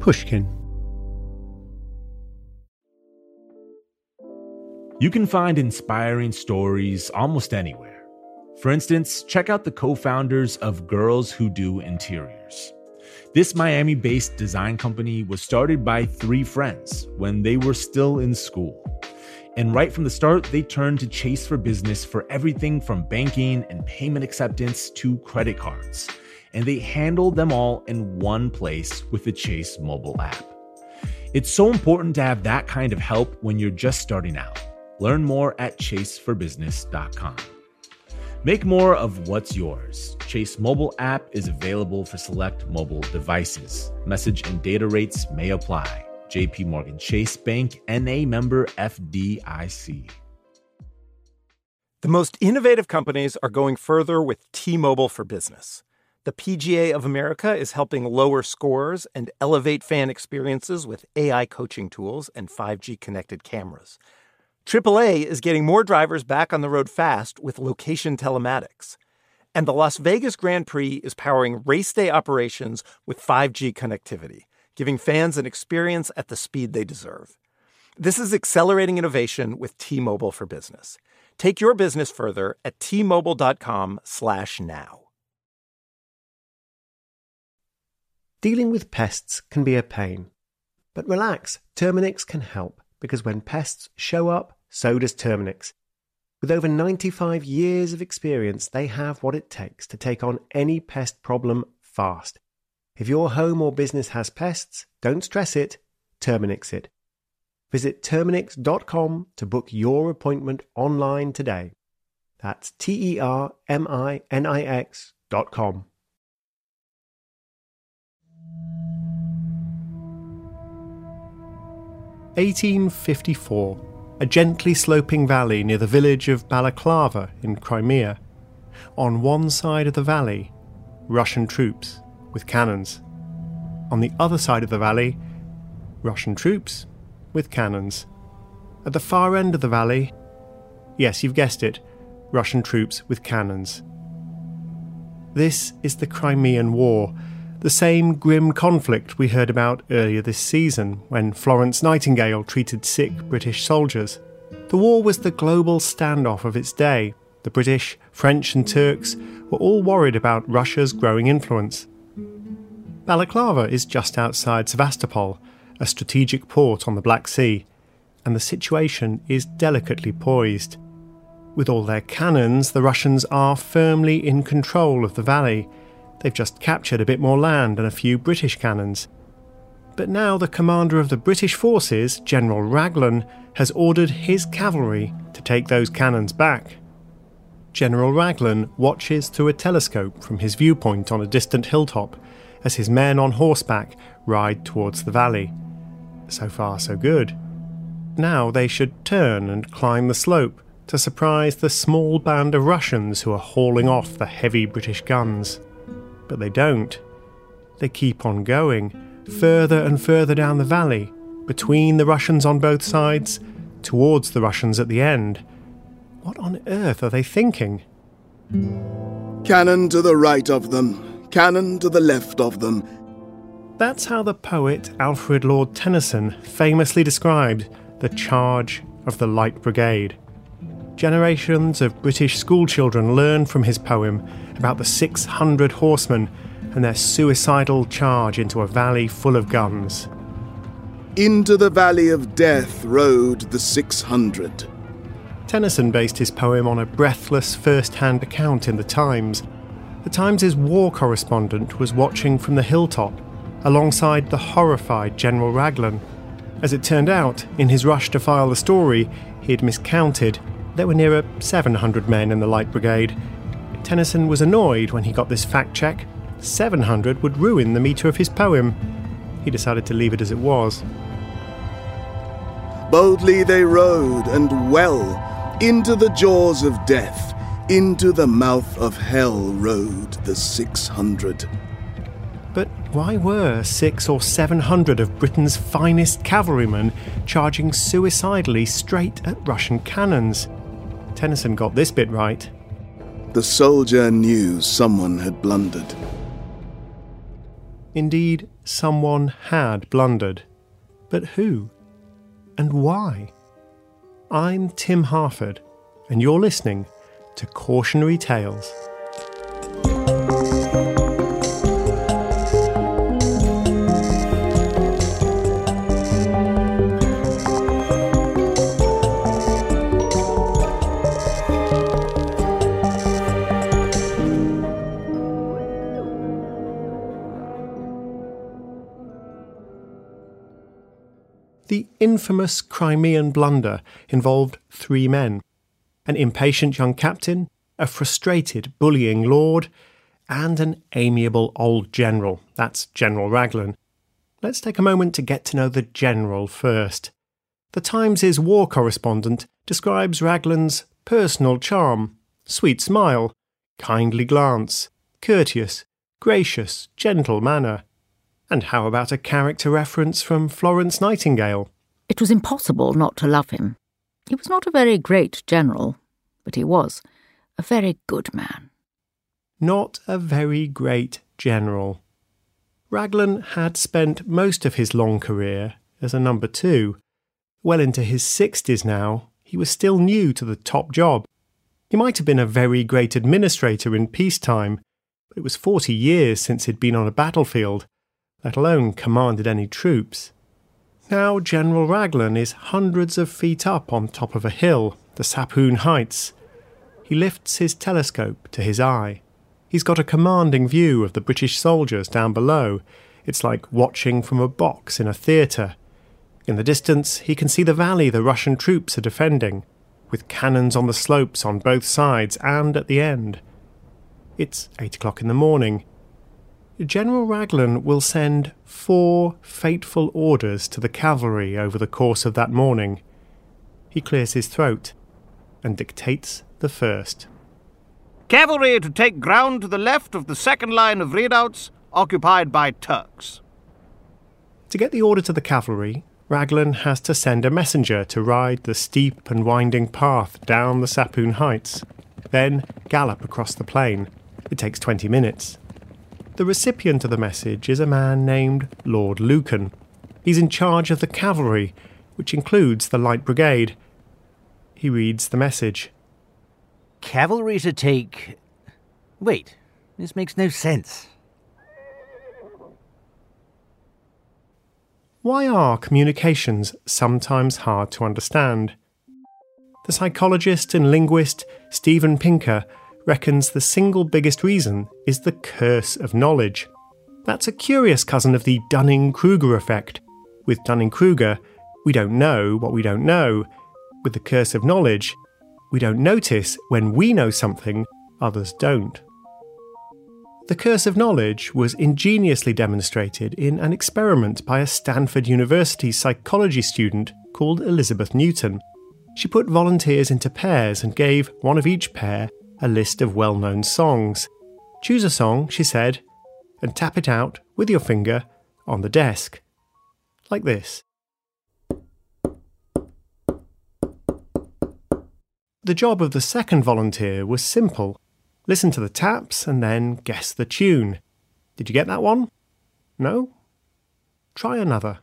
Pushkin. You can find inspiring stories almost anywhere. For instance, check out the co-founders of Girls Who Do Interiors. This Miami-based design company was started by 3 friends when they were still in school. And right from the start, they turned to Chase for Business for everything from banking and payment acceptance to credit cards. And they handled them all in one place with the Chase mobile app. It's so important to have that kind of help when you're just starting out. Learn more at chaseforbusiness.com. Make more of what's yours. Chase mobile app is available for select mobile devices. Message and data rates may apply. JP Morgan Chase Bank, N.A. member FDIC. The most innovative companies are going further with T-Mobile for Business. The PGA of America is helping lower scores and elevate fan experiences with AI coaching tools and 5G connected cameras. AAA is getting more drivers back on the road fast with location telematics. And the Las Vegas Grand Prix is powering race day operations with 5G connectivity, giving fans an experience at the speed they deserve. This is accelerating innovation with T-Mobile for Business. Take your business further at T-Mobile.com/now. Dealing with pests can be a pain. But relax, Terminix can help, because when pests show up, so does Terminix. With over 95 years of experience, they have what it takes to take on any pest problem fast. If your home or business has pests, don't stress it, Terminix it. Visit Terminix.com to book your appointment online today. That's Terminix.com. 1854. A gently sloping valley near the village of Balaclava in Crimea. On one side of the valley, Russian troops with cannons. On the other side of the valley, Russian troops with cannons. At the far end of the valley, yes, you've guessed it, Russian troops with cannons. This is the Crimean War, the same grim conflict we heard about earlier this season when Florence Nightingale treated sick British soldiers. The war was the global standoff of its day. The British, French and Turks were all worried about Russia's growing influence. Balaclava is just outside Sevastopol, a strategic port on the Black Sea, and the situation is delicately poised. With all their cannons, the Russians are firmly in control of the valley. They've just captured a bit more land and a few British cannons. But now the commander of the British forces, General Raglan, has ordered his cavalry to take those cannons back. General Raglan watches through a telescope from his viewpoint on a distant hilltop as his men on horseback ride towards the valley. So far, so good. Now they should turn and climb the slope to surprise the small band of Russians who are hauling off the heavy British guns. But they don't. They keep on going, further and further down the valley, between the Russians on both sides, towards the Russians at the end. What on earth are they thinking? Cannon to the right of them, cannon to the left of them. That's how the poet Alfred Lord Tennyson famously described the charge of the Light Brigade. Generations of British schoolchildren learned from his poem about the 600 horsemen and their suicidal charge into a valley full of guns. Into the valley of death rode the 600. Tennyson based his poem on a breathless first-hand account in The Times. The Times' war correspondent was watching from the hilltop, alongside the horrified General Raglan. As it turned out, in his rush to file the story, he had miscounted. There were nearer 700 men in the Light Brigade. Tennyson was annoyed when he got this fact check. 700 would ruin the metre of his poem. He decided to leave it as it was. Boldly they rode, and well, into the jaws of death, into the mouth of hell rode the 600. But why were 600 or 700 of Britain's finest cavalrymen charging suicidally straight at Russian cannons? Tennyson got this bit right. The soldier knew someone had blundered. Indeed, someone had blundered. But who? And why? I'm Tim Harford, and you're listening to Cautionary Tales. The infamous Crimean blunder involved 3 men: an impatient young captain, a frustrated, bullying lord, and an amiable old general. That's General Raglan. Let's take a moment to get to know the general first. The Times' war correspondent describes Raglan's personal charm, sweet smile, kindly glance, courteous, gracious, gentle manner. And how about a character reference from Florence Nightingale? It was impossible not to love him. He was not a very great general, but he was a very good man. Not a very great general. Raglan had spent most of his long career as a number 2. Well into his 60s now, he was still new to the top job. He might have been a very great administrator in peacetime, but it was 40 years since he'd been on a battlefield, let alone commanded any troops. Now General Raglan is hundreds of feet up on top of a hill, the Sapoon Heights. He lifts his telescope to his eye. He's got a commanding view of the British soldiers down below. It's like watching from a box in a theatre. In the distance, he can see the valley the Russian troops are defending, with cannons on the slopes on both sides and at the end. It's 8 o'clock in the morning. General Raglan will send 4 fateful orders to the cavalry over the course of that morning. He clears his throat and dictates the first. Cavalry to take ground to the left of the second line of redoubts occupied by Turks. To get the order to the cavalry, Raglan has to send a messenger to ride the steep and winding path down the Sapoon Heights, then gallop across the plain. It takes 20 minutes. The recipient of the message is a man named Lord Lucan. He's in charge of the cavalry, which includes the Light Brigade. He reads the message. Cavalry to take... Wait, this makes no sense. Why are communications sometimes hard to understand? The psychologist and linguist Steven Pinker reckons the single biggest reason is the curse of knowledge. That's a curious cousin of the Dunning-Kruger effect. With Dunning-Kruger, we don't know what we don't know. With the curse of knowledge, we don't notice when we know something others don't. The curse of knowledge was ingeniously demonstrated in an experiment by a Stanford University psychology student called Elizabeth Newton. She put volunteers into pairs and gave one of each pair a list of well-known songs. Choose a song, she said, and tap it out with your finger on the desk. Like this. The job of the second volunteer was simple. Listen to the taps and then guess the tune. Did you get that one? No? Try another.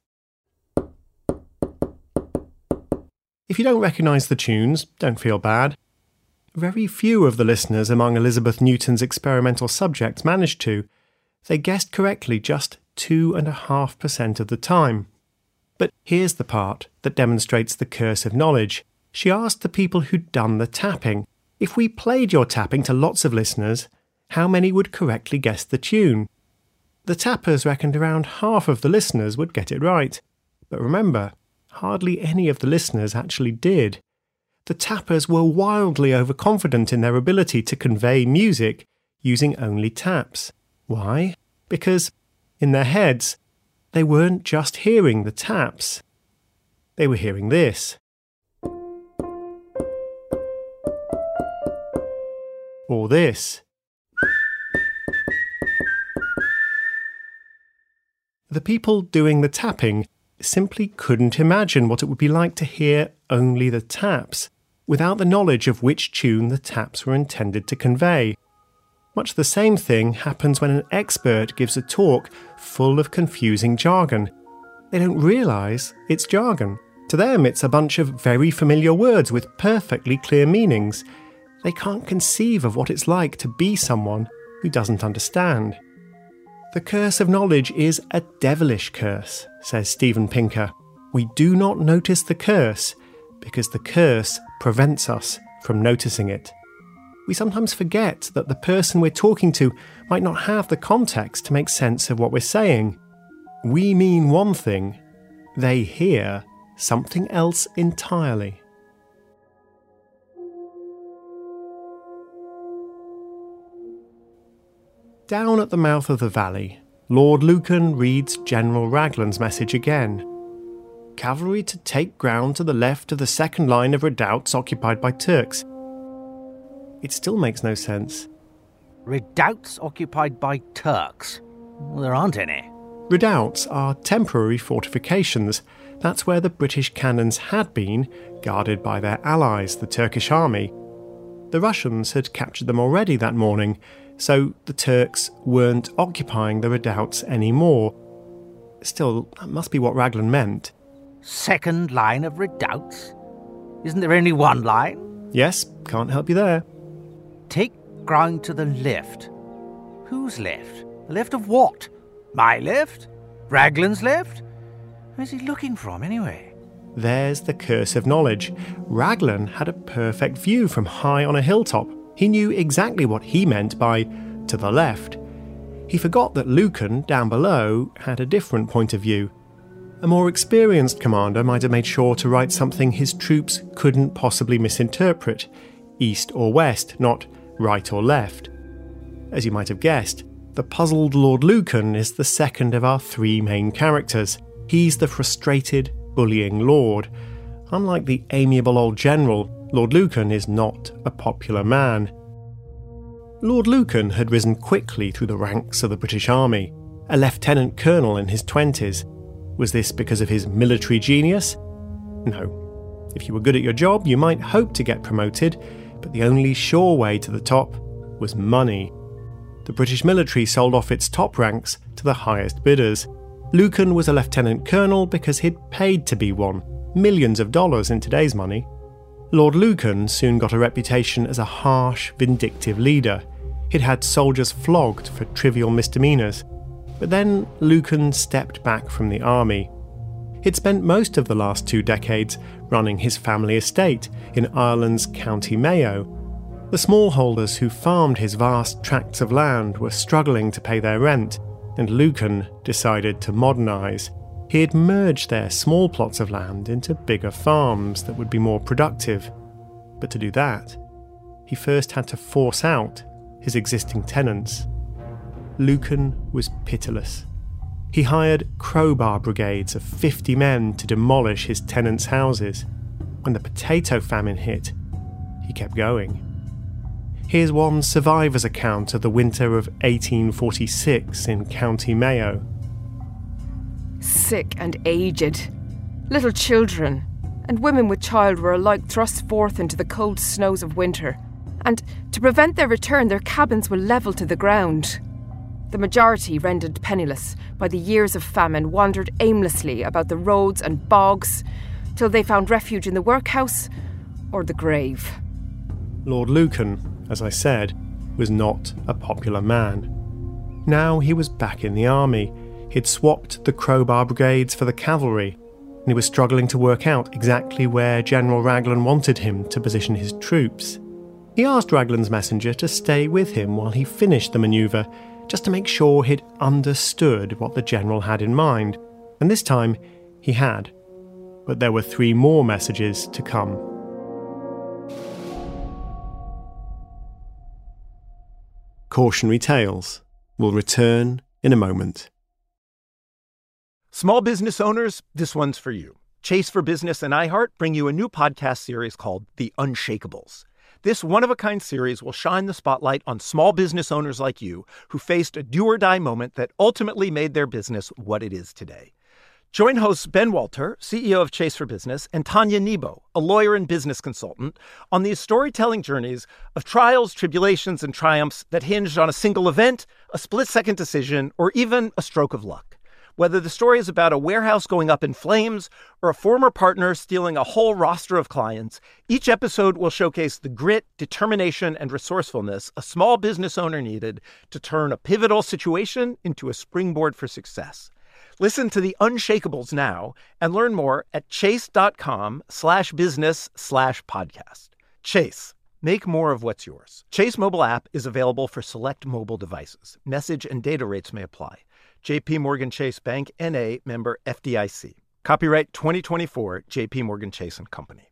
If you don't recognise the tunes, don't feel bad. Very few of the listeners among Elizabeth Newton's experimental subjects managed to. They guessed correctly just 2.5% of the time. But here's the part that demonstrates the curse of knowledge. She asked the people who'd done the tapping, if we played your tapping to lots of listeners, how many would correctly guess the tune? The tappers reckoned around half of the listeners would get it right. But remember, hardly any of the listeners actually did. The tappers were wildly overconfident in their ability to convey music using only taps. Why? Because, in their heads, they weren't just hearing the taps. They were hearing this. Or this. The people doing the tapping simply couldn't imagine what it would be like to hear only the taps, without the knowledge of which tune the taps were intended to convey. Much the same thing happens when an expert gives a talk full of confusing jargon. They don't realise it's jargon. To them, it's a bunch of very familiar words with perfectly clear meanings. They can't conceive of what it's like to be someone who doesn't understand. The curse of knowledge is a devilish curse, says Steven Pinker. We do not notice the curse because the curse prevents us from noticing it. We sometimes forget that the person we're talking to might not have the context to make sense of what we're saying. We mean one thing, they hear something else entirely. Down at the mouth of the valley, Lord Lucan reads General Raglan's message again. Cavalry to take ground to the left of the second line of redoubts occupied by Turks. It still makes no sense. Redoubts occupied by Turks? Well, there aren't any. Redoubts are temporary fortifications. That's where the British cannons had been, guarded by their allies, the Turkish army. The Russians had captured them already that morning, so the Turks weren't occupying the redoubts anymore. Still, that must be what Raglan meant. Second line of redoubts? Isn't there only one line? Yes, can't help you there. Take ground to the left. Whose left? The left of what? My left? Raglan's left? Where's he looking from, anyway? There's the curse of knowledge. Raglan had a perfect view from high on a hilltop. He knew exactly what he meant by to the left. He forgot that Lucan, down below, had a different point of view. A more experienced commander might have made sure to write something his troops couldn't possibly misinterpret. East or west, not right or left. As you might have guessed, the puzzled Lord Lucan is the second of our three main characters. He's the frustrated, bullying lord. Unlike the amiable old general, Lord Lucan is not a popular man. Lord Lucan had risen quickly through the ranks of the British Army, a lieutenant colonel in his 20s. Was this because of his military genius? No. If you were good at your job, you might hope to get promoted, but the only sure way to the top was money. The British military sold off its top ranks to the highest bidders. Lucan was a lieutenant colonel because he'd paid to be one, millions of dollars in today's money. Lord Lucan soon got a reputation as a harsh, vindictive leader. He'd had soldiers flogged for trivial misdemeanours. But then Lucan stepped back from the army. He'd spent most of the last 2 decades running his family estate in Ireland's County Mayo. The smallholders who farmed his vast tracts of land were struggling to pay their rent, and Lucan decided to modernise. He had merged their small plots of land into bigger farms that would be more productive. But to do that, he first had to force out his existing tenants. Lucan was pitiless. He hired crowbar brigades of 50 men to demolish his tenants' houses. When the potato famine hit, he kept going. Here's one survivor's account of the winter of 1846 in County Mayo. Sick and aged, little children and women with child were alike thrust forth into the cold snows of winter, and to prevent their return, their cabins were levelled to the ground. The majority, rendered penniless by the years of famine, wandered aimlessly about the roads and bogs till they found refuge in the workhouse or the grave. Lord Lucan, as I said, was not a popular man. Now he was back in the army. He'd swapped the crowbar brigades for the cavalry, and he was struggling to work out exactly where General Raglan wanted him to position his troops. He asked Raglan's messenger to stay with him while he finished the manoeuvre, just to make sure he'd understood what the general had in mind. And this time, he had. But there were 3 more messages to come. Cautionary Tales will return in a moment. Small business owners, this one's for you. Chase for Business and iHeart bring you a new podcast series called The Unshakables. This one-of-a-kind series will shine the spotlight on small business owners like you who faced a do-or-die moment that ultimately made their business what it is today. Join hosts Ben Walter, CEO of Chase for Business, and Tanya Nebo, a lawyer and business consultant, on these storytelling journeys of trials, tribulations, and triumphs that hinged on a single event, a split-second decision, or even a stroke of luck. Whether the story is about a warehouse going up in flames or a former partner stealing a whole roster of clients, each episode will showcase the grit, determination, and resourcefulness a small business owner needed to turn a pivotal situation into a springboard for success. Listen to The Unshakables now and learn more at chase.com/business/podcast. Chase, make more of what's yours. Chase mobile app is available for select mobile devices. Message and data rates may apply. JP Morgan Chase Bank, N.A., member FDIC. Copyright 2024, JP Morgan Chase & Company.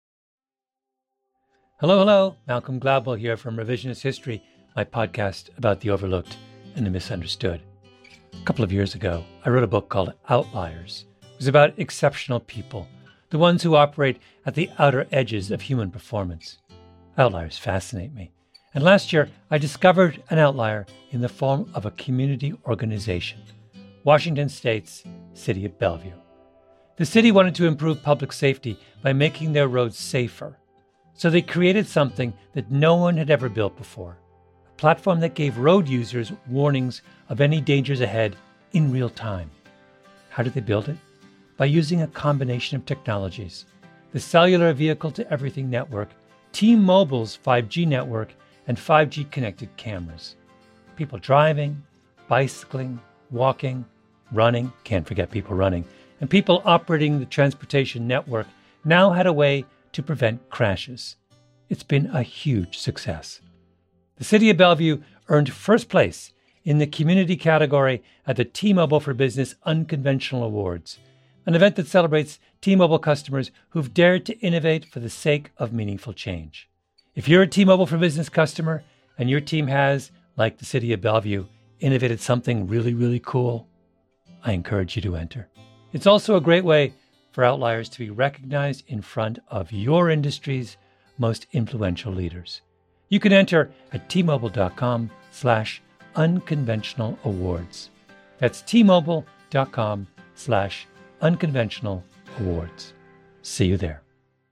Hello. Malcolm Gladwell here from Revisionist History, my podcast about the overlooked and the misunderstood. A couple of years ago, I wrote a book called Outliers. It was about exceptional people, the ones who operate at the outer edges of human performance. Outliers fascinate me. And last year, I discovered an outlier in the form of a community organization, Washington State's City of Bellevue. The city wanted to improve public safety by making their roads safer. So they created something that no one had ever built before, a platform that gave road users warnings of any dangers ahead in real time. How did they build it? By using a combination of technologies: the Cellular Vehicle-to-Everything network, T-Mobile's 5G network, and 5G connected cameras. People driving, bicycling, walking, running, can't forget people running, and people operating the transportation network now had a way to prevent crashes. It's been a huge success. The City of Bellevue earned first place in the community category at the T-Mobile for Business Unconventional Awards, an event that celebrates T-Mobile customers who've dared to innovate for the sake of meaningful change. If you're a T-Mobile for Business customer and your team has, like the City of Bellevue, innovated something really, really cool, I encourage you to enter. It's also a great way for Outliers to be recognized in front of your industry's most influential leaders. You can enter at tmobile.com/unconventional awards. That's tmobile.com/unconventional awards. See you there.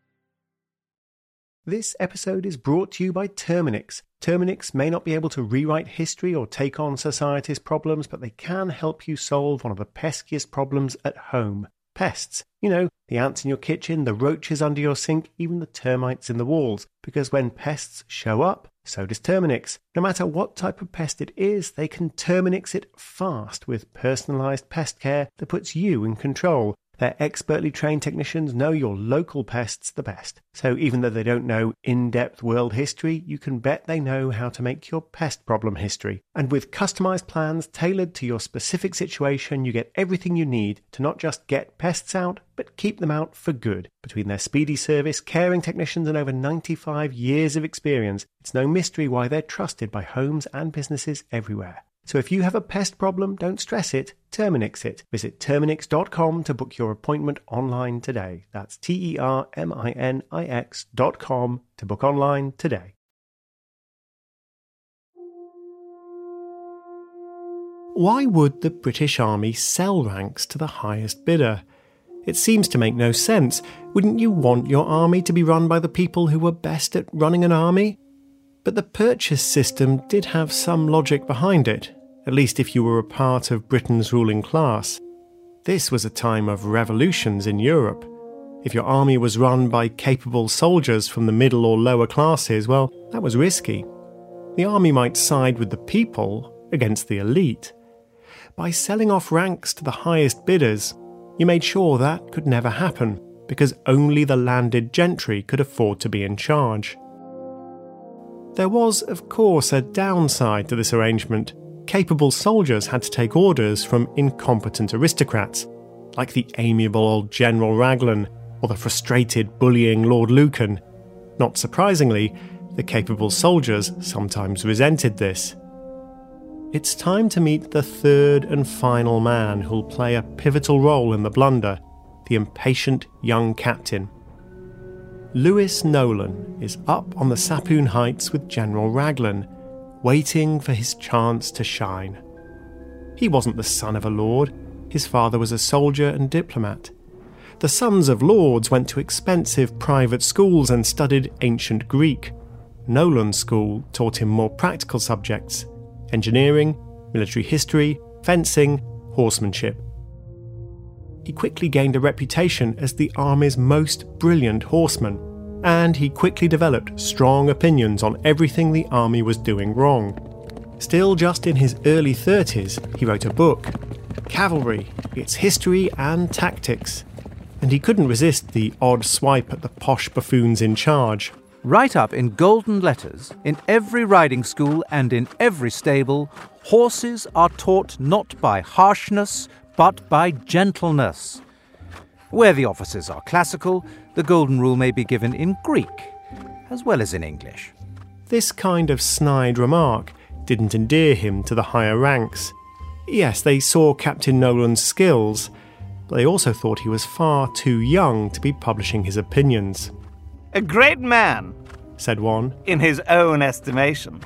This episode is brought to you by Terminix. Terminix may not be able to rewrite history or take on society's problems, but they can help you solve one of the peskiest problems at home. Pests. You know, the ants in your kitchen, the roaches under your sink, even the termites in the walls. Because when pests show up, so does Terminix. No matter what type of pest it is, they can Terminix it fast with personalised pest care that puts you in control. Their expertly trained technicians know your local pests the best. So even though they don't know in-depth world history, you can bet they know how to make your pest problem history. And with customized plans tailored to your specific situation, you get everything you need to not just get pests out, but keep them out for good. Between their speedy service, caring technicians, and over 95 years of experience, it's no mystery why they're trusted by homes and businesses everywhere. So if you have a pest problem, don't stress it, Terminix it. Visit Terminix.com to book your appointment online today. That's Terminix.com to book online today. Why would the British Army sell ranks to the highest bidder? It seems to make no sense. Wouldn't you want your army to be run by the people who were best at running an army? But the purchase system did have some logic behind it, at least if you were a part of Britain's ruling class. This was a time of revolutions in Europe. If your army was run by capable soldiers from the middle or lower classes, well, that was risky. The army might side with the people against the elite. By selling off ranks to the highest bidders, you made sure that could never happen, because only the landed gentry could afford to be in charge. There was, of course, a downside to this arrangement. Capable soldiers had to take orders from incompetent aristocrats, like the amiable old General Raglan or the frustrated, bullying Lord Lucan. Not surprisingly, the capable soldiers sometimes resented this. It's time to meet the third and final man who'll play a pivotal role in the blunder, the impatient young captain. Lewis Nolan is up on the Sapoon Heights with General Raglan, waiting for his chance to shine. He wasn't the son of a lord. His father was a soldier and diplomat. The sons of lords went to expensive private schools and studied ancient Greek. Nolan's school taught him more practical subjects: engineering, military history, fencing, horsemanship. He quickly gained a reputation as the army's most brilliant horseman, and he quickly developed strong opinions on everything the army was doing wrong. Still just in his early 30s, he wrote a book, Cavalry, Its History and Tactics, and he couldn't resist the odd swipe at the posh buffoons in charge. Right up in golden letters, in every riding school and in every stable, horses are taught not by harshness, but by gentleness. Where the officers are classical, the golden rule may be given in Greek, as well as in English. This kind of snide remark didn't endear him to the higher ranks. Yes, they saw Captain Nolan's skills, but they also thought he was far too young to be publishing his opinions. A great man, said one, in his own estimation.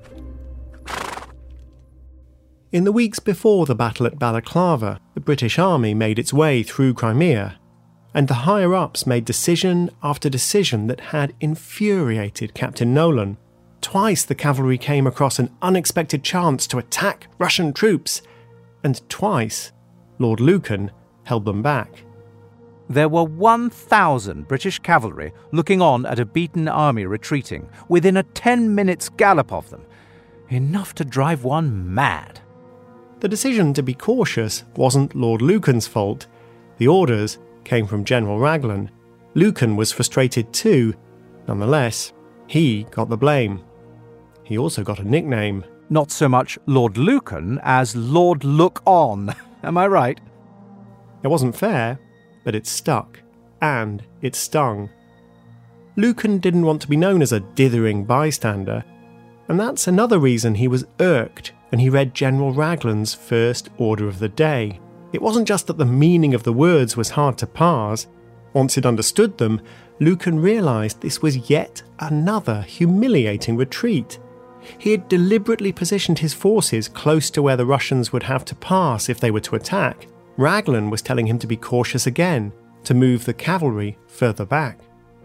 In the weeks before the battle at Balaclava, the British Army made its way through Crimea, and the higher-ups made decision after decision that had infuriated Captain Nolan. Twice the cavalry came across an unexpected chance to attack Russian troops, and twice Lord Lucan held them back. There were 1,000 British cavalry looking on at a beaten army retreating, within a 10 minutes gallop of them. Enough to drive one mad. The decision to be cautious wasn't Lord Lucan's fault. The orders came from General Raglan. Lucan was frustrated too. Nonetheless, he got the blame. He also got a nickname. Not so much Lord Lucan as Lord Look-On. Am I right? It wasn't fair, but it stuck, and it stung. Lucan didn't want to be known as a dithering bystander, and that's another reason he was irked when he read General Raglan's first order of the day. It wasn't just that the meaning of the words was hard to parse. Once he'd understood them, Lucan realised this was yet another humiliating retreat. He had deliberately positioned his forces close to where the Russians would have to pass if they were to attack. Raglan was telling him to be cautious again, to move the cavalry further back.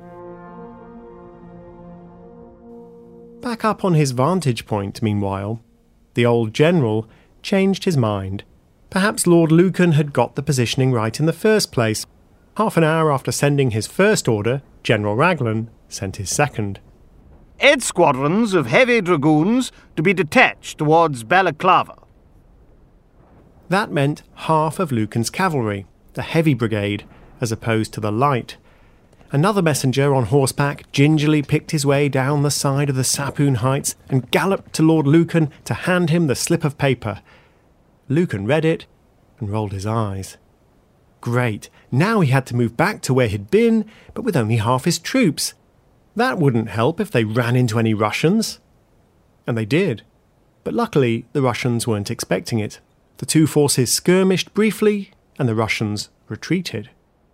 Back up on his vantage point, meanwhile, the old general changed his mind. Perhaps Lord Lucan had got the positioning right in the first place. Half an hour after sending his first order, General Raglan sent his second. 8 squadrons of heavy dragoons to be detached towards Balaclava. That meant half of Lucan's cavalry, the heavy brigade, as opposed to the light. Another messenger on horseback gingerly picked his way down the side of the Sapoon Heights and galloped to Lord Lucan to hand him the slip of paper. Lucan read it and rolled his eyes. Great, now he had to move back to where he'd been, but with only half his troops. That wouldn't help if they ran into any Russians. And they did. But luckily, the Russians weren't expecting it. The two forces skirmished briefly, and the Russians retreated.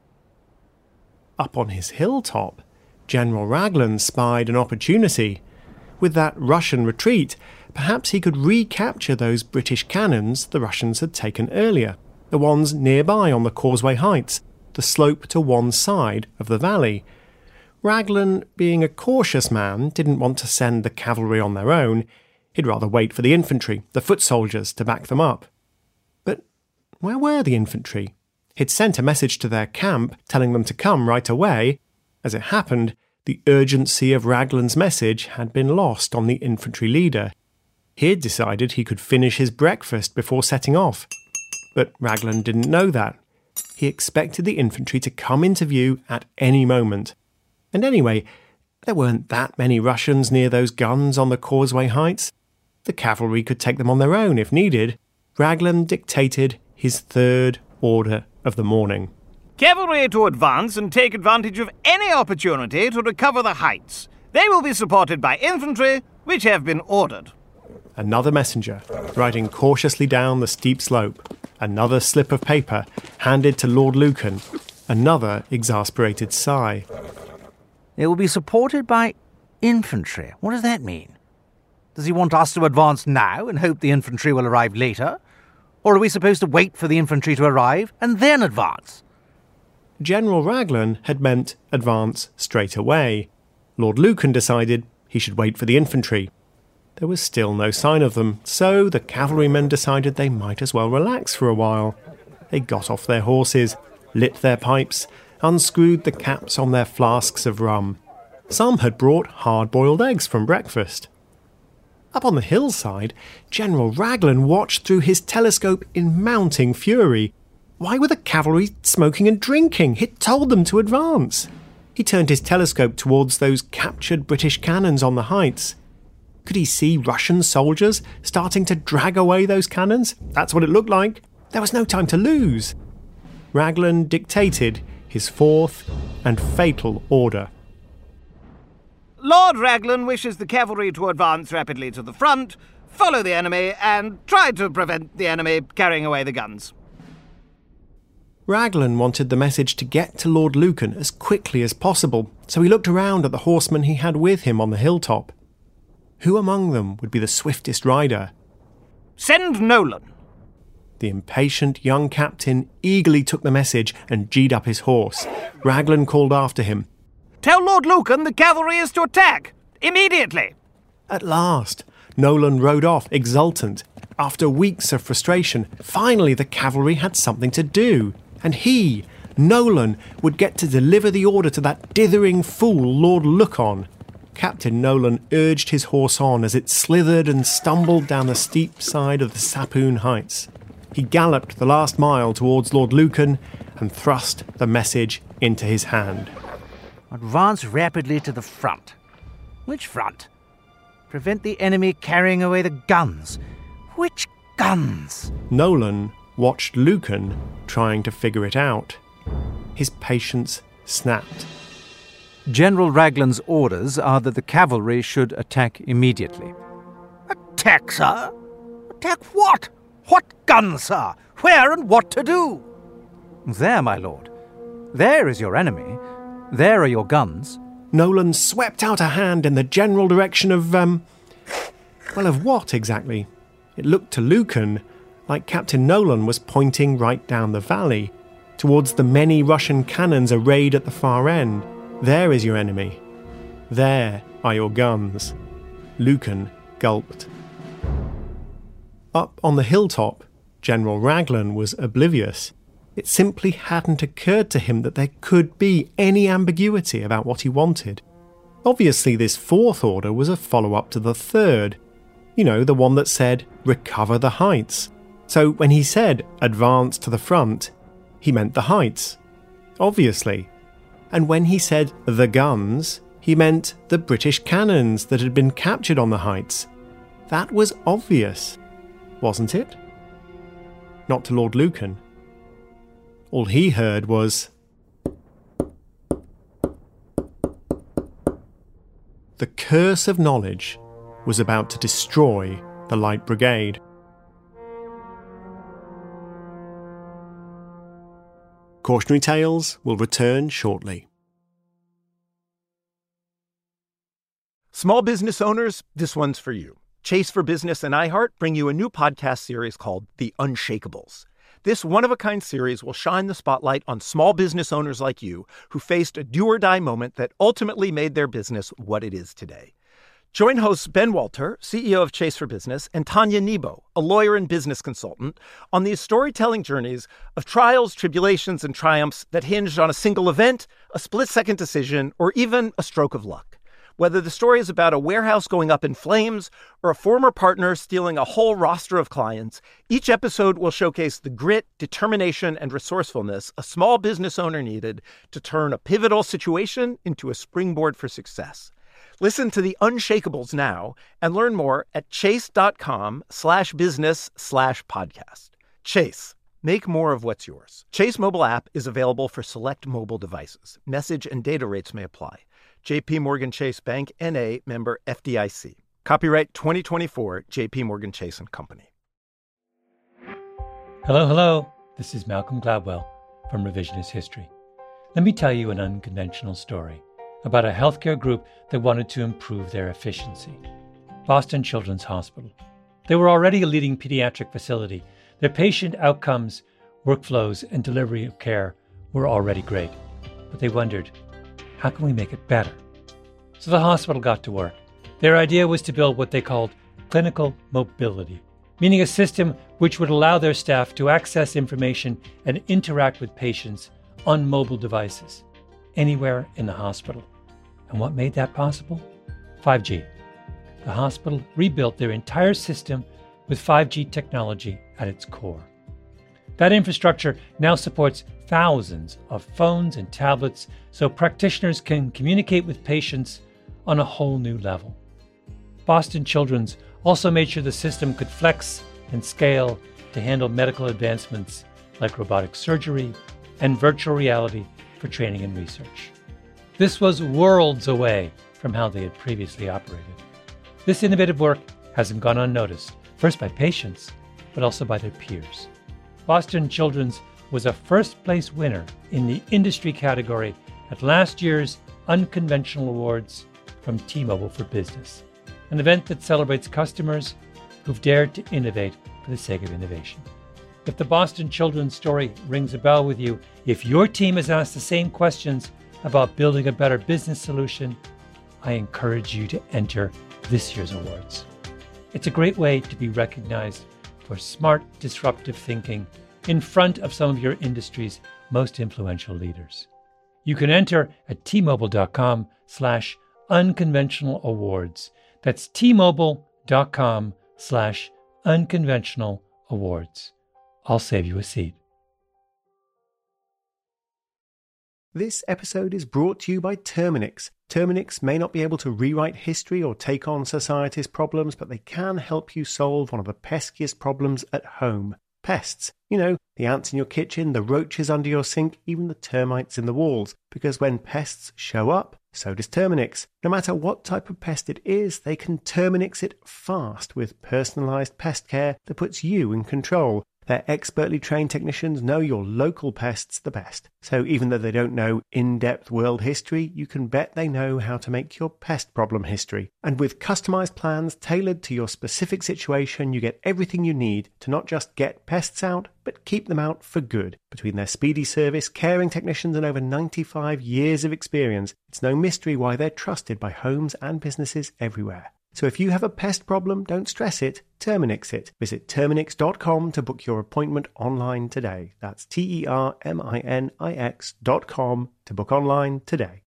Up on his hilltop, General Raglan spied an opportunity. With that Russian retreat, perhaps he could recapture those British cannons the Russians had taken earlier, the ones nearby on the Causeway Heights, the slope to one side of the valley. Raglan, being a cautious man, didn't want to send the cavalry on their own. He'd rather wait for the infantry, the foot soldiers, to back them up. But where were the infantry? He'd sent a message to their camp telling them to come right away. As it happened, the urgency of Raglan's message had been lost on the infantry leader. He'd decided he could finish his breakfast before setting off. But Raglan didn't know that. He expected the infantry to come into view at any moment. And anyway, there weren't that many Russians near those guns on the Causeway Heights. The cavalry could take them on their own if needed. Raglan dictated his third order of the morning. Cavalry to advance and take advantage of any opportunity to recover the heights. They will be supported by infantry, which have been ordered. Another messenger, riding cautiously down the steep slope. Another slip of paper, handed to Lord Lucan. Another exasperated sigh. It will be supported by infantry. What does that mean? Does he want us to advance now and hope the infantry will arrive later? Or are we supposed to wait for the infantry to arrive and then advance? General Raglan had meant advance straight away. Lord Lucan decided he should wait for the infantry. There was still no sign of them, so the cavalrymen decided they might as well relax for a while. They got off their horses, lit their pipes, unscrewed the caps on their flasks of rum. Some had brought hard-boiled eggs from breakfast. Up on the hillside, General Raglan watched through his telescope in mounting fury. Why were the cavalry smoking and drinking? He'd told them to advance. He turned his telescope towards those captured British cannons on the heights. Could he see Russian soldiers starting to drag away those cannons? That's what it looked like. There was no time to lose. Raglan dictated his fourth and fatal order. Lord Raglan wishes the cavalry to advance rapidly to the front, follow the enemy, and try to prevent the enemy carrying away the guns. Raglan wanted the message to get to Lord Lucan as quickly as possible, so he looked around at the horsemen he had with him on the hilltop. Who among them would be the swiftest rider? Send Nolan. The impatient young captain eagerly took the message and geed up his horse. Raglan called after him. Tell Lord Lucan the cavalry is to attack! Immediately! At last, Nolan rode off, exultant. After weeks of frustration, finally the cavalry had something to do. And he, Nolan, would get to deliver the order to that dithering fool, Lord Lucan. Captain Nolan urged his horse on as it slithered and stumbled down the steep side of the Sapoon Heights. He galloped the last mile towards Lord Lucan and thrust the message into his hand. Advance rapidly to the front. Which front? Prevent the enemy carrying away the guns. Which guns? Nolan watched Lucan trying to figure it out. His patience snapped. General Raglan's orders are that the cavalry should attack immediately. Attack, sir? Attack what? What guns, sir? Where and what to do? There, my lord. There is your enemy. There are your guns. Nolan swept out a hand in the general direction of, of what exactly? It looked to Lucan like Captain Nolan was pointing right down the valley, towards the many Russian cannons arrayed at the far end. There is your enemy. There are your guns. Lucan gulped. Up on the hilltop, General Raglan was oblivious. It simply hadn't occurred to him that there could be any ambiguity about what he wanted. Obviously, this fourth order was a follow-up to the third. You know, the one that said, recover the heights. So when he said, advance to the front, he meant the heights. Obviously. And when he said, the guns, he meant the British cannons that had been captured on the heights. That was obvious, wasn't it? Not to Lord Lucan. All he heard was, the curse of knowledge was about to destroy the Light Brigade. Cautionary Tales will return shortly. Small business owners, this one's for you. Chase for Business and iHeart bring you a new podcast series called The Unshakables. This one-of-a-kind series will shine the spotlight on small business owners like you who faced a do-or-die moment that ultimately made their business what it is today. Join hosts Ben Walter, CEO of Chase for Business, and Tanya Nebo, a lawyer and business consultant, on these storytelling journeys of trials, tribulations, and triumphs that hinged on a single event, a split-second decision, or even a stroke of luck. Whether the story is about a warehouse going up in flames or a former partner stealing a whole roster of clients, each episode will showcase the grit, determination, and resourcefulness a small business owner needed to turn a pivotal situation into a springboard for success. Listen to The Unshakables now and learn more at chase.com/business/podcast. Chase. Make more of what's yours. Chase mobile app is available for select mobile devices. Message and data rates may apply. J.P. Morgan Chase Bank, N.A., member FDIC. Copyright 2024, J.P. Morgan Chase & Company. Hello. This is Malcolm Gladwell from Revisionist History. Let me tell you an unconventional story about a healthcare group that wanted to improve their efficiency. Boston Children's Hospital. They were already a leading pediatric facility Their patient outcomes, workflows, and delivery of care were already great. But they wondered, how can we make it better? So the hospital got to work. Their idea was to build what they called clinical mobility, meaning a system which would allow their staff to access information and interact with patients on mobile devices, anywhere in the hospital. And what made that possible? 5G. The hospital rebuilt their entire system with 5G technology at its core. That infrastructure now supports thousands of phones and tablets so practitioners can communicate with patients on a whole new level. Boston Children's also made sure the system could flex and scale to handle medical advancements like robotic surgery and virtual reality for training and research. This was worlds away from how they had previously operated. This innovative work hasn't gone unnoticed, first by patients, but also by their peers. Boston Children's was a first-place winner in the industry category at last year's Unconventional Awards from T-Mobile for Business, an event that celebrates customers who've dared to innovate for the sake of innovation. If the Boston Children's story rings a bell with you, if your team has asked the same questions about building a better business solution, I encourage you to enter this year's awards. It's a great way to be recognized for smart, disruptive thinking in front of some of your industry's most influential leaders. You can enter at tmobile.com/unconventional awards. That's tmobile.com/unconventional awards. I'll save you a seat. This episode is brought to you by Terminix. Terminix may not be able to rewrite history or take on society's problems, but they can help you solve one of the peskiest problems at home. Pests. You know, the ants in your kitchen, the roaches under your sink, even the termites in the walls. Because when pests show up, so does Terminix. No matter what type of pest it is, they can Terminix it fast with personalised pest care that puts you in control. Their expertly trained technicians know your local pests the best. So even though they don't know in-depth world history, you can bet they know how to make your pest problem history. And with customized plans tailored to your specific situation, you get everything you need to not just get pests out, but keep them out for good. Between their speedy service, caring technicians, and over 95 years of experience, it's no mystery why they're trusted by homes and businesses everywhere. So if you have a pest problem, don't stress it, Terminix it. Visit Terminix.com to book your appointment online today. That's Terminix.com to book online today.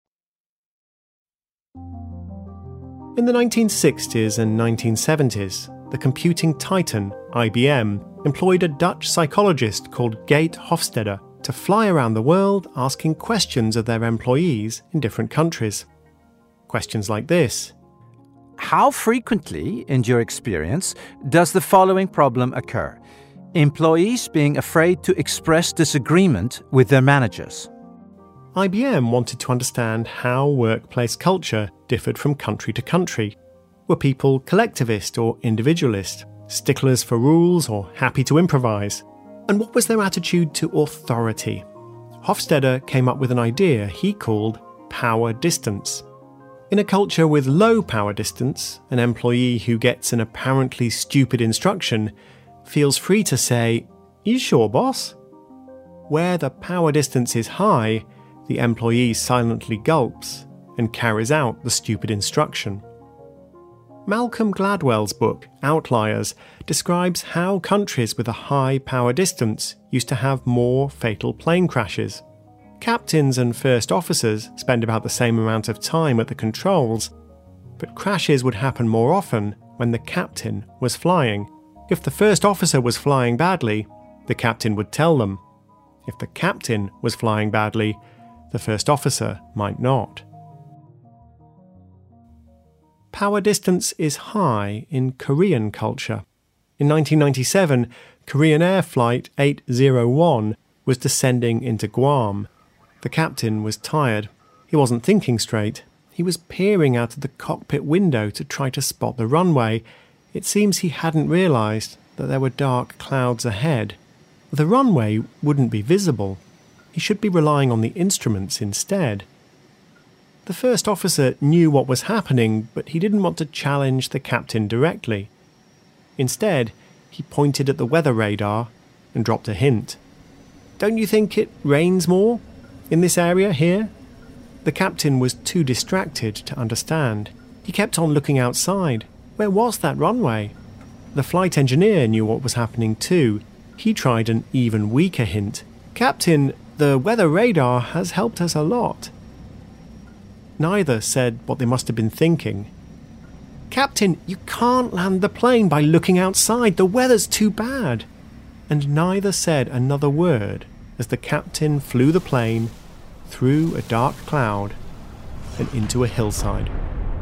In the 1960s and 1970s, the computing titan, IBM, employed a Dutch psychologist called Geert Hofstede to fly around the world asking questions of their employees in different countries. Questions like this. How frequently, in your experience, does the following problem occur? Employees being afraid to express disagreement with their managers. IBM wanted to understand how workplace culture differed from country to country. Were people collectivist or individualist, sticklers for rules or happy to improvise? And what was their attitude to authority? Hofstede came up with an idea he called power distance. In a culture with low power distance, an employee who gets an apparently stupid instruction feels free to say, "You sure, boss?" Where the power distance is high, the employee silently gulps and carries out the stupid instruction. Malcolm Gladwell's book, Outliers, describes how countries with a high power distance used to have more fatal plane crashes. Captains and first officers spend about the same amount of time at the controls, but crashes would happen more often when the captain was flying. If the first officer was flying badly, the captain would tell them. If the captain was flying badly, the first officer might not. Power distance is high in Korean culture. In 1997, Korean Air Flight 801 was descending into Guam. The captain was tired. He wasn't thinking straight. He was peering out of the cockpit window to try to spot the runway. It seems he hadn't realised that there were dark clouds ahead. The runway wouldn't be visible. He should be relying on the instruments instead. The first officer knew what was happening, but he didn't want to challenge the captain directly. Instead, he pointed at the weather radar and dropped a hint. "Don't you think it rains more in this area here?" The captain was too distracted to understand. He kept on looking outside. Where was that runway? The flight engineer knew what was happening too. He tried an even weaker hint. "Captain, the weather radar has helped us a lot." Neither said what they must have been thinking. "Captain, you can't land the plane by looking outside. The weather's too bad." And neither said another word as the captain flew the plane through a dark cloud and into a hillside.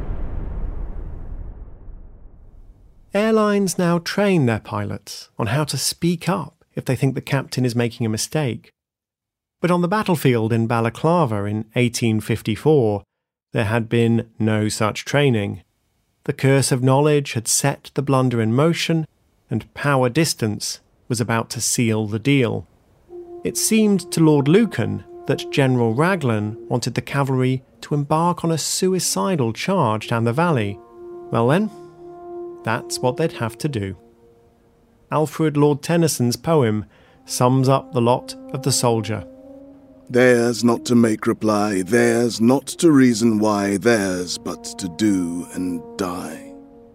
Airlines now train their pilots on how to speak up if they think the captain is making a mistake. But on the battlefield in Balaclava in 1854, there had been no such training. The curse of knowledge had set the blunder in motion, and power distance was about to seal the deal. It seemed to Lord Lucan that General Raglan wanted the cavalry to embark on a suicidal charge down the valley. Well then, that's what they'd have to do. Alfred Lord Tennyson's poem sums up the lot of the soldier. Theirs not to make reply, theirs not to reason why, theirs but to do and die.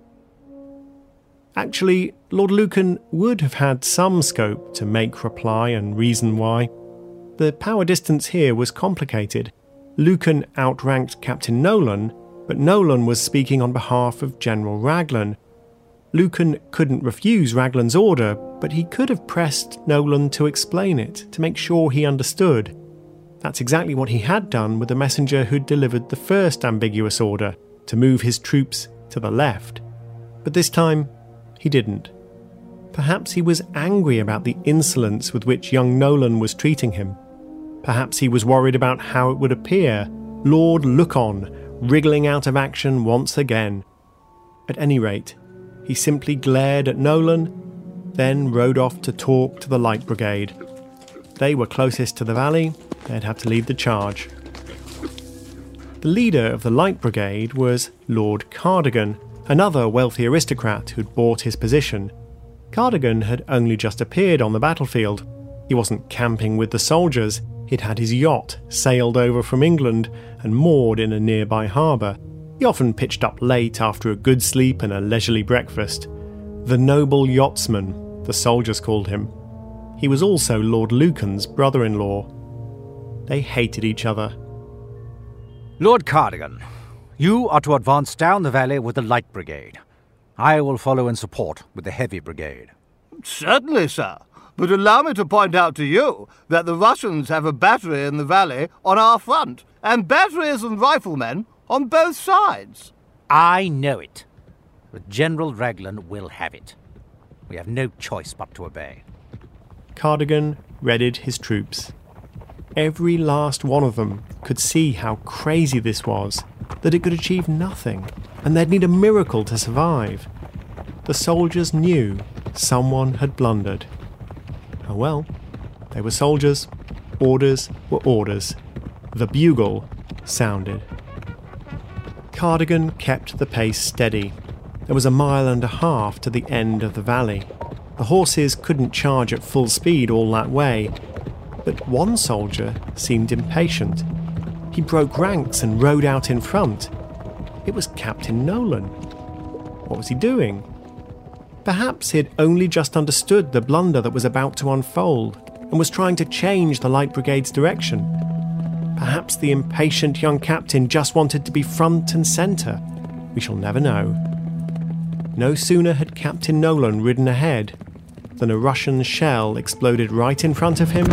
Actually, Lord Lucan would have had some scope to make reply and reason why. The power distance here was complicated. Lucan outranked Captain Nolan, but Nolan was speaking on behalf of General Raglan. Lucan couldn't refuse Raglan's order, but he could have pressed Nolan to explain it, to make sure he understood. That's exactly what he had done with the messenger who'd delivered the first ambiguous order, to move his troops to the left. But this time, he didn't. Perhaps he was angry about the insolence with which young Nolan was treating him. Perhaps he was worried about how it would appear, Lord Look-on, wriggling out of action once again. At any rate, he simply glared at Nolan, then rode off to talk to the Light Brigade. They were closest to the valley, they'd have to lead the charge. The leader of the Light Brigade was Lord Cardigan, another wealthy aristocrat who'd bought his position. Cardigan had only just appeared on the battlefield. He wasn't camping with the soldiers, he'd had his yacht sailed over from England and moored in a nearby harbour. He often pitched up late after a good sleep and a leisurely breakfast. The noble yachtsman, the soldiers called him. He was also Lord Lucan's brother-in-law. They hated each other. Lord Cardigan, you are to advance down the valley with the Light Brigade. I will follow in support with the Heavy Brigade. Certainly, sir. But allow me to point out to you that the Russians have a battery in the valley on our front, and batteries and riflemen on both sides. I know it. But General Raglan will have it. We have no choice but to obey. Cardigan readied his troops. Every last one of them could see how crazy this was, that it could achieve nothing, and they'd need a miracle to survive. The soldiers knew someone had blundered. Oh well, they were soldiers. Orders were orders. The bugle sounded. Cardigan kept the pace steady. There was 1.5 miles to the end of the valley. The horses couldn't charge at full speed all that way, but one soldier seemed impatient. He broke ranks and rode out in front. It was Captain Nolan. What was he doing? Perhaps he'd only just understood the blunder that was about to unfold and was trying to change the Light Brigade's direction. Perhaps the impatient young captain just wanted to be front and centre. We shall never know. No sooner had Captain Nolan ridden ahead than a Russian shell exploded right in front of him,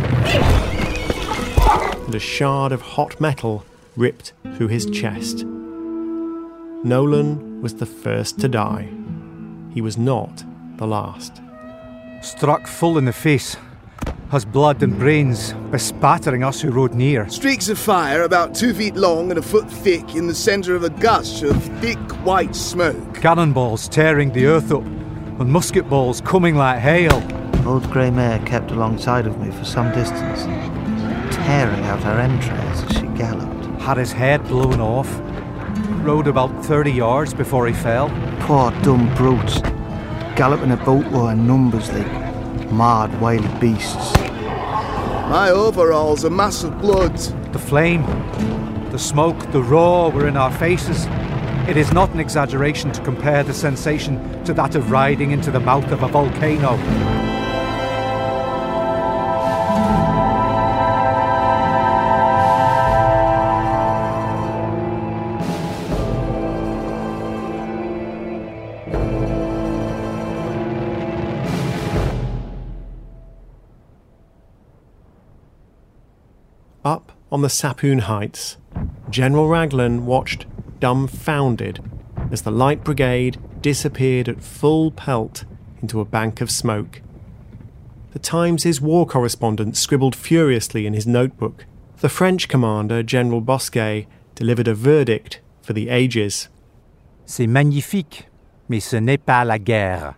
and a shard of hot metal ripped through his chest. Nolan was the first to die. He was not the last. Struck full in the face, his blood and brains bespattering us who rode near. Streaks of fire about 2 feet long and a foot thick in the centre of a gush of thick white smoke. Cannonballs tearing the earth up, and musket balls coming like hail. Old grey mare kept alongside of me for some distance, tearing out her entrails as she galloped. Had his head blown off. Rode about 30 yards before he fell. Poor dumb brutes, galloping about were numbers like. Marred, wily beasts. My overalls are a mass of blood. The flame, the smoke, the roar were in our faces. It is not an exaggeration to compare the sensation to that of riding into the mouth of a volcano. Up on the Sapoon Heights, General Raglan watched dumbfounded as the Light Brigade disappeared at full pelt into a bank of smoke. The Times' war correspondent scribbled furiously in his notebook. The French commander, General Bosquet, delivered a verdict for the ages. C'est magnifique, mais ce n'est pas la guerre.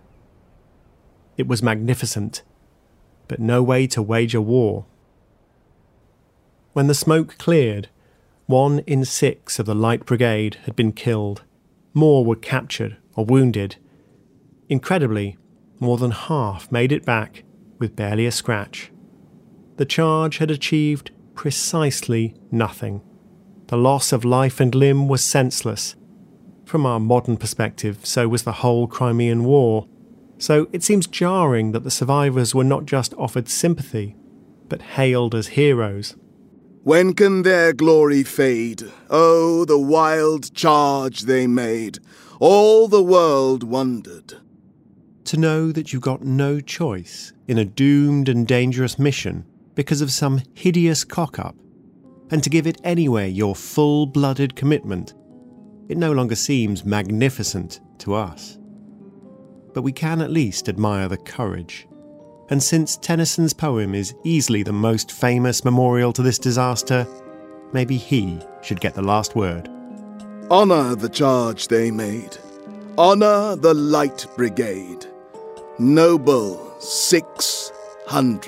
It was magnificent, but no way to wage a war. When the smoke cleared, 1 in 6 of the Light Brigade had been killed. More were captured or wounded. Incredibly, more than half made it back with barely a scratch. The charge had achieved precisely nothing. The loss of life and limb was senseless. From our modern perspective, so was the whole Crimean War. So it seems jarring that the survivors were not just offered sympathy, but hailed as heroes. When can their glory fade? Oh, the wild charge they made. All the world wondered. To know that you got no choice in a doomed and dangerous mission because of some hideous cock-up, and to give it anyway your full-blooded commitment, it no longer seems magnificent to us. But we can at least admire the courage. And since Tennyson's poem is easily the most famous memorial to this disaster, maybe he should get the last word. Honour the charge they made. Honour the Light Brigade. Noble 600.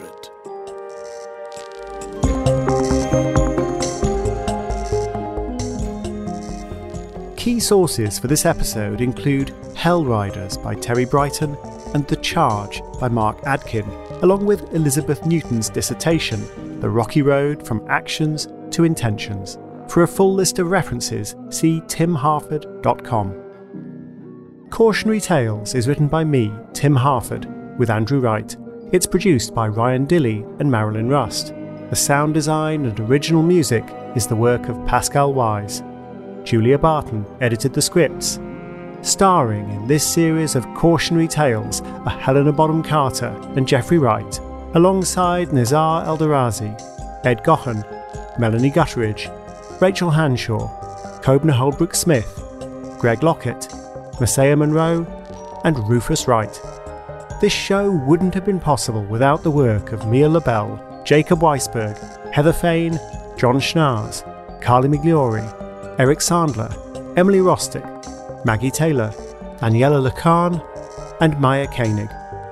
Key sources for this episode include Hell Riders by Terry Brighton and The Charge by Mark Adkin, along with Elizabeth Newton's dissertation, The Rocky Road from Actions to Intentions. For a full list of references, see timharford.com. Cautionary Tales is written by me, Tim Harford, with Andrew Wright. It's produced by Ryan Dilley and Marilyn Rust. The sound design and original music is the work of Pascal Wise. Julia Barton edited the scripts. Starring in this series of cautionary tales are Helena Bonham Carter and Jeffrey Wright, alongside Nizar Eldarazi, Ed Gohan, Melanie Gutteridge, Rachel Hanshaw, Kobna Holbrook Smith, Greg Lockett, Messiah Monroe, and Rufus Wright. This show wouldn't have been possible without the work of Mia LaBelle, Jacob Weisberg, Heather Fain, John Schnars, Carly Migliori, Eric Sandler, Emily Rostick, Maggie Taylor, Daniela Lacan, and Maya Koenig.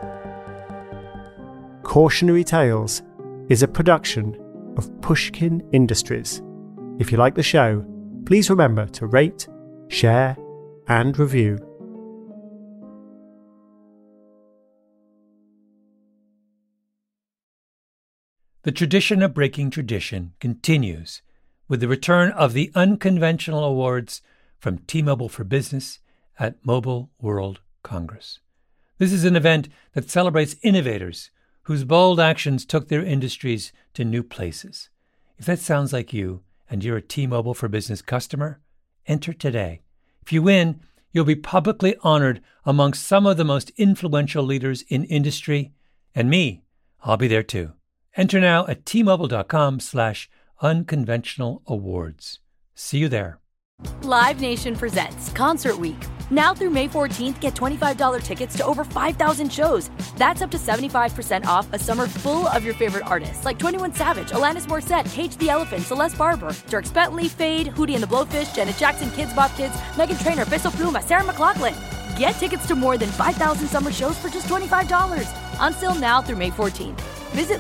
Cautionary Tales is a production of Pushkin Industries. If you like the show, please remember to rate, share, and review. The tradition of breaking tradition continues with the return of the Unconventional Awards from T-Mobile for Business at Mobile World Congress. This is an event that celebrates innovators whose bold actions took their industries to new places. If that sounds like you and you're a T-Mobile for Business customer, enter today. If you win, you'll be publicly honored amongst some of the most influential leaders in industry. And me, I'll be there too. Enter now at tmobile.com/unconventional awards. See you there. Live Nation presents Concert Week. Now through May 14th, get $25 tickets to over 5,000 shows. That's up to 75% off a summer full of your favorite artists like 21 Savage, Alanis Morissette, Cage the Elephant, Celeste Barber, Dierks Bentley, Fade, Hootie and the Blowfish, Janet Jackson, Kids Bop Kids, Meghan Trainor, Bissell Pluma, Sarah McLachlan. Get tickets to more than 5,000 summer shows for just $25. Until now through May 14th. Visit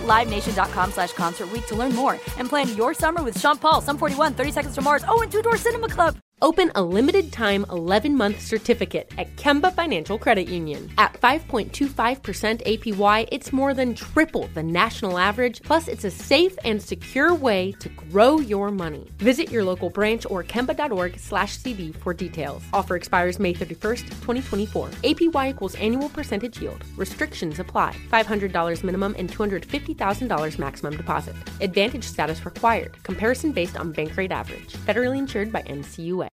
LiveNation.com/Concert Week to learn more and plan your summer with Sean Paul, Sum 41, 30 Seconds to Mars, and Two Door Cinema Club. Open a limited-time 11-month certificate at Kemba Financial Credit Union. At 5.25% APY, it's more than triple the national average, plus it's a safe and secure way to grow your money. Visit your local branch or kemba.org/cb for details. Offer expires May 31st, 2024. APY equals annual percentage yield. Restrictions apply. $500 minimum and $250,000 maximum deposit. Advantage status required. Comparison based on bank rate average. Federally insured by NCUA.